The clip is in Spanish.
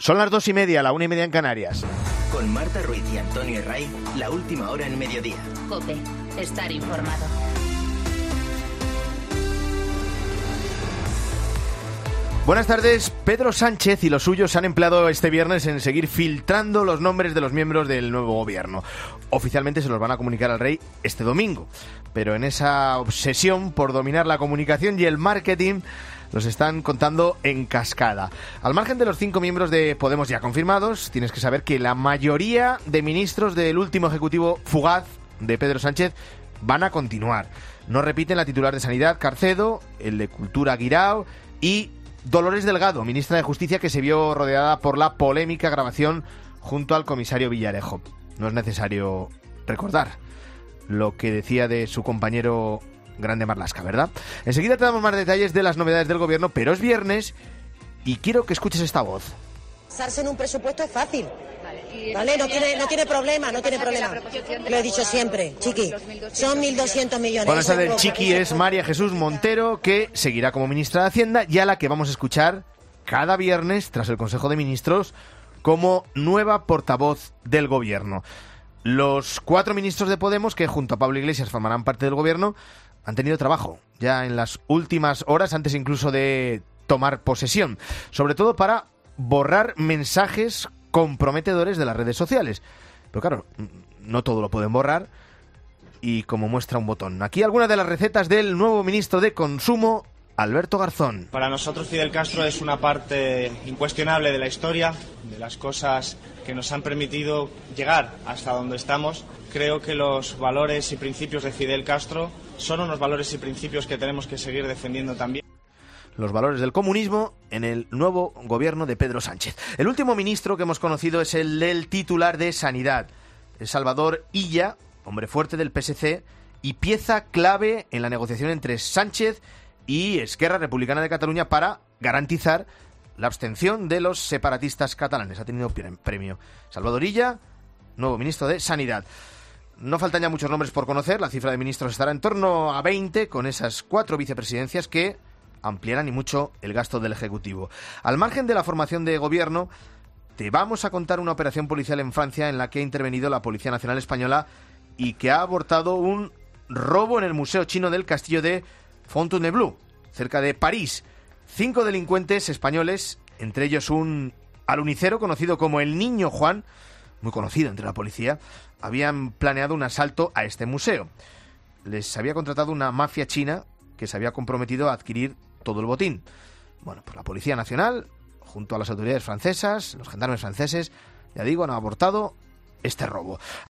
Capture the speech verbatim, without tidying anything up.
Son las dos y media, la una y media en Canarias. Con Marta Ruiz y Antonio Herray, la última hora en mediodía. COPE, estar informado. Buenas tardes. Pedro Sánchez y los suyos han empleado este viernes en seguir filtrando los nombres de los miembros del nuevo gobierno. Oficialmente se los van a comunicar al rey este domingo, pero en esa obsesión por dominar la comunicación y el marketing los están contando en cascada. Al margen de los cinco miembros de Podemos ya confirmados, tienes que saber que la mayoría de ministros del último ejecutivo fugaz de Pedro Sánchez van a continuar. No repiten la titular de Sanidad, Carcedo, el de Cultura, Guirao, y Dolores Delgado, ministra de Justicia, que se vio rodeada por la polémica grabación junto al comisario Villarejo. No es necesario recordar lo que decía de su compañero Grande Marlaska, ¿verdad? Enseguida te damos más detalles de las novedades del gobierno, pero es viernes y quiero que escuches esta voz. Basarse en un presupuesto es fácil. Vale, no tiene, no tiene problema, no tiene problema. Lo he dicho siempre, chiqui, son mil doscientos millones. Bueno, esa del chiqui es María Jesús Montero, que seguirá como ministra de Hacienda y a la que vamos a escuchar cada viernes, tras el Consejo de Ministros, como nueva portavoz del gobierno. Los cuatro ministros de Podemos, que junto a Pablo Iglesias formarán parte del gobierno, han tenido trabajo ya en las últimas horas, antes incluso de tomar posesión, sobre todo para borrar mensajes comprometedores de las redes sociales. Pero claro, no todo lo pueden borrar y como muestra un botón. Aquí algunas de las recetas del nuevo ministro de Consumo, Alberto Garzón. Para nosotros Fidel Castro es una parte incuestionable de la historia, de las cosas que nos han permitido llegar hasta donde estamos. Creo que los valores y principios de Fidel Castro son unos valores y principios que tenemos que seguir defendiendo también. Los valores del comunismo en el nuevo gobierno de Pedro Sánchez. El último ministro que hemos conocido es el del titular de Sanidad, el Salvador Illa, hombre fuerte del P S C y pieza clave en la negociación entre Sánchez y Esquerra Republicana de Cataluña para garantizar la abstención de los separatistas catalanes. Ha tenido premio. Salvador Illa, nuevo ministro de Sanidad. No faltan ya muchos nombres por conocer. La cifra de ministros estará en torno a veinte, con esas cuatro vicepresidencias que ampliarán y mucho el gasto del Ejecutivo. Al margen de la formación de gobierno, te vamos a contar una operación policial en Francia en la que ha intervenido la Policía Nacional Española y que ha abortado un robo en el Museo Chino del Castillo de Fontainebleau, cerca de París. Cinco delincuentes españoles, entre ellos un alunicero conocido como el Niño Juan, muy conocido entre la policía, habían planeado un asalto a este museo. Les había contratado una mafia china que se había comprometido a adquirir todo el botín. Bueno, pues la Policía Nacional, junto a las autoridades francesas, los gendarmes franceses, ya digo, han abortado este robo.